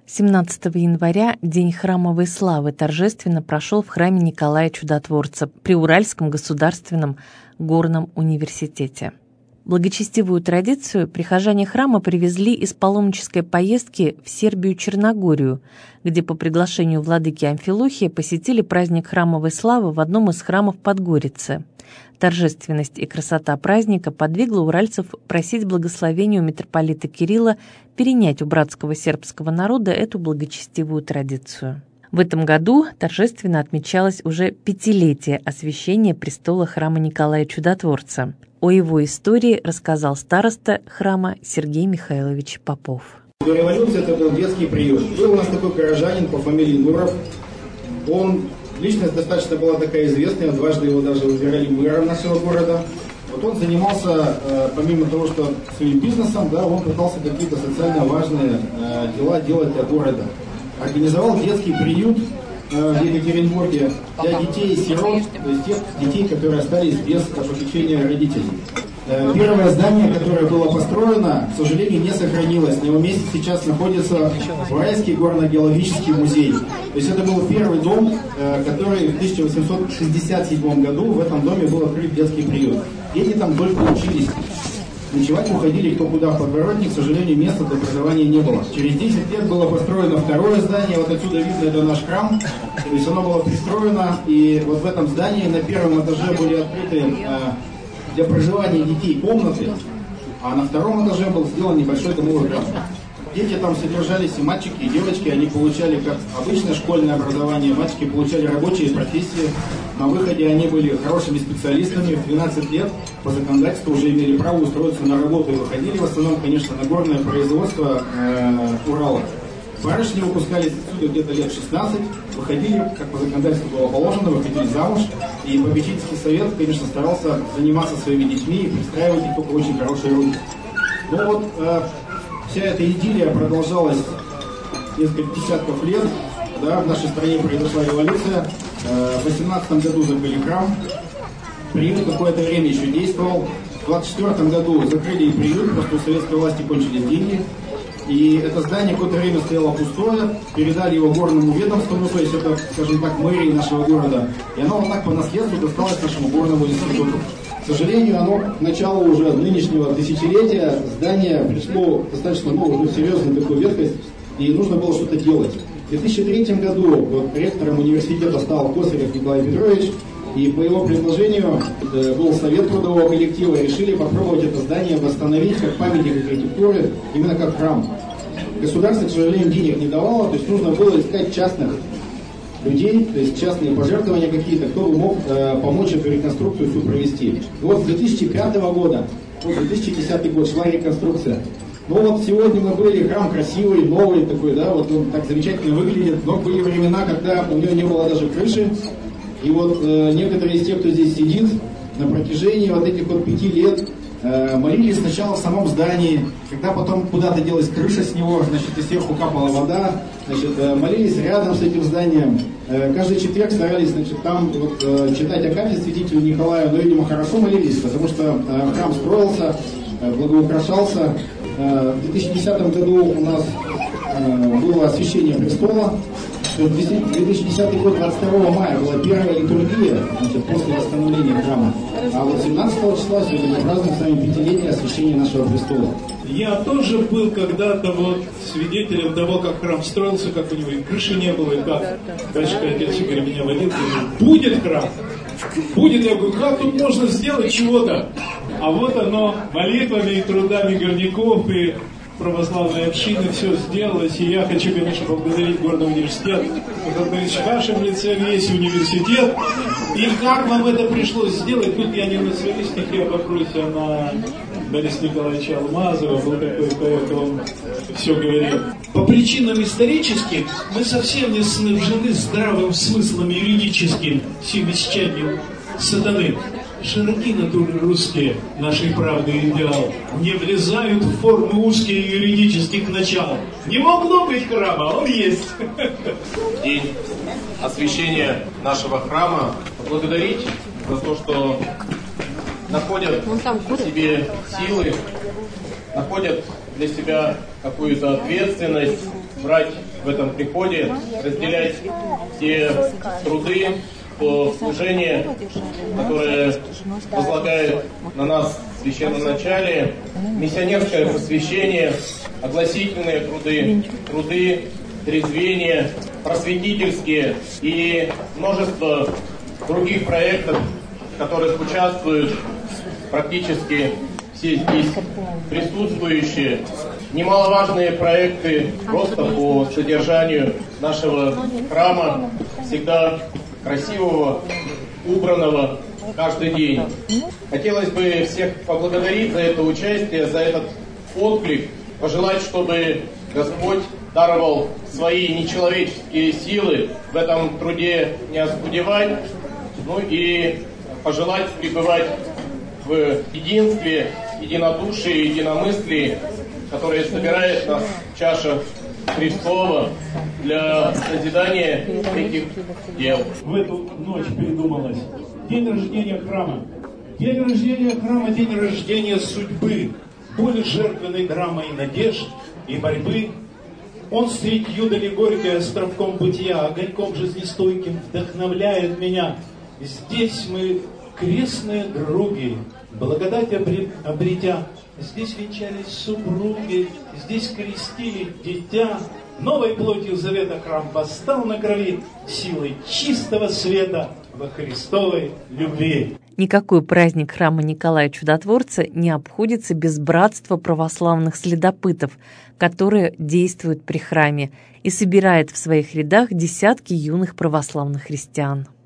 17 января День храмовой славы торжественно прошел в храме Николая Чудотворца при Уральском государственном горном университете. Благочестивую традицию прихожане храма привезли из паломнической поездки в Сербию-Черногорию, где по приглашению владыки Амфилохия посетили праздник храмовой славы в одном из храмов Подгорицы. Торжественность и красота праздника подвигла уральцев просить благословения у митрополита Кирилла перенять у братского сербского народа эту благочестивую традицию. В этом году торжественно отмечалось уже 5-летие освящения престола храма Николая Чудотворца. О его истории рассказал староста храма Сергей Михайлович Попов. До революции это был детский приют. Был у нас такой горожанин по фамилии Нуров. Личность достаточно была такая известная, дважды его даже выбирали мэром нашего города. Вот он занимался, помимо того, что своим бизнесом, он пытался какие-то социально важные дела делать для города. Организовал детский приют в Екатеринбурге для детей-сирот, то есть тех детей, которые остались без попечения родителей. Первое здание, которое было построено, к сожалению, не сохранилось. На его месте сейчас находится Уральский горно-геологический музей. То есть это был первый дом, который в 1867 году в этом доме был открыт детский приют. Дети там только учились. Ночевать уходили кто куда в подворотник, к сожалению, места для проживания не было. Через 10 лет было построено второе здание, вот отсюда видно, это наш храм. То есть оно было пристроено, и вот в этом здании на первом этаже были открыты для проживания детей комнаты, а на втором этаже был сделан небольшой домовой храм. Дети там содержались, и мальчики, и девочки, они получали как обычное школьное образование, мальчики получали рабочие профессии, на выходе они были хорошими специалистами, в 12 лет по законодательству уже имели право устроиться на работу и выходили в основном, конечно, на горное производство Урала. Барышни выпускались отсюда где-то лет 16, выходили, как по законодательству было положено, выходили замуж, и попечительский совет, конечно, старался заниматься своими детьми и пристраивать их только очень хорошие руки. Но вот вся эта идиллия продолжалась несколько десятков лет, в нашей стране произошла революция, в 18 году закрыли храм, приют какое-то время еще действовал, в 24 году закрыли и приют, потому что у советской власти кончились деньги. И это здание какое-то время стояло пустое, передали его горному ведомству, то есть это, скажем так, мэрии нашего города. И оно вот так по наследству досталось нашему горному институту. К сожалению, оно к началу уже нынешнего тысячелетия здание пришло достаточно уже серьезную такую ветхость, и нужно было что-то делать. В 2003 году ректором университета стал Косарев Николай Петрович, и по его предложению был совет трудового коллектива, решили попробовать это здание восстановить как памятник архитектуры, именно как храм. Государство, к сожалению, денег не давало, то есть нужно было искать частных людей, то есть частные пожертвования какие-то, кто бы мог помочь эту реконструкцию всю провести. И вот с 2005 года, 2010 год шла реконструкция. Ну вот сегодня мы были, храм красивый, новый такой, вот он так замечательно выглядит, но были времена, когда у него не было даже крыши. И вот некоторые из тех, кто здесь сидит, на протяжении вот этих 5 лет молились сначала в самом здании, когда потом куда-то делась крыша с него, и сверху капала вода, молились рядом с этим зданием. Каждый четверг старались, там читать Акафист святителю Николаю, но, видимо, хорошо молились, потому что храм строился, благоукрашался. В 2010 году у нас было освящение престола. В 2010 год, 22 мая, была первая литургия, после восстановления храма. А вот 17 числа сегодня мы празднуем с вами 5-летие освящения нашего престола. Я тоже был когда-то свидетелем того, как храм строился, как у него и крыши не было, и как батюшка отец Игорь меня водил, говорит, будет храм, будет. Я говорю, как тут можно сделать чего-то? А вот оно молитвами и трудами горняков и православной общины все сделалось, и я хочу, конечно, поблагодарить горный университет. Как говорится, в вашем лице весь университет. И как вам это пришлось сделать? Тут я не на свои стихи обопрусь, а на Бориса Николаевича Алмазова, был такой поэт, он все говорил. По причинам историческим мы совсем не снабжены здравым смыслом юридическим, семисчадием сатаны. Широки натуры русские, нашей правды идеал, не влезают в формы узкие юридических начал. Не могло быть храма, он есть. День освящения нашего храма поблагодарить за то, что находят в себе силы, находят для себя какую-то ответственность брать в этом приходе, разделять те труды по служению, которое возлагает на нас священноначалие, миссионерское просвещение, огласительные труды, труды трезвения, просветительские и множество других проектов, в которых участвуют практически все здесь присутствующие. Немаловажные проекты просто по содержанию нашего храма, всегда красивого, убранного каждый день. Хотелось бы всех поблагодарить за это участие, за этот отклик, пожелать, чтобы Господь даровал свои нечеловеческие силы в этом труде не оскудевать, ну и пожелать пребывать в единстве, единодушии, единомыслии, которое собирает нас чаша Христова для созидания этих дел. В эту ночь придумалось день рождения храма. День рождения храма, день рождения судьбы, боль жертвенной драмой надежд и борьбы. Он средь юдоли горькой островком бытия, огоньком жизнестойким вдохновляет меня. Здесь мы крестные други, благодать обретя. Здесь венчались супруги, здесь крестили дитя. Новой плотью завета храм восстал на крови силой чистого света во Христовой любви. Никакой праздник храма Николая Чудотворца не обходится без братства православных следопытов, которые действуют при храме и собирает в своих рядах десятки юных православных христиан.